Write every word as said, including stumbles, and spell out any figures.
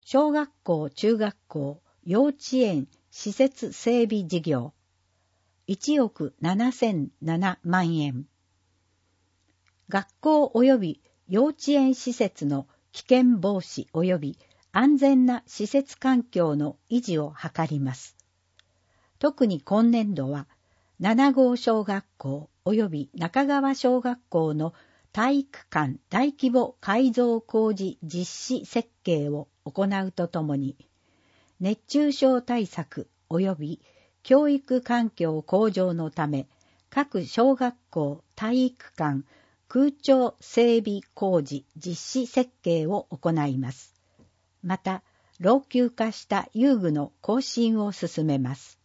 小学校、中学校、幼稚園、施設整備事業、いちおくななせんななまんえん。学校及び幼稚園施設の危険防止及び安全な施設環境の維持を図ります。特に今年度は、ななごう小学校及び中川小学校の体育館大規模改造工事実施設計を行うとともに、熱中症対策及び教育環境向上のため、各小学校体育館空調整備工事実施設計を行います。また、老朽化した遊具の更新を進めます。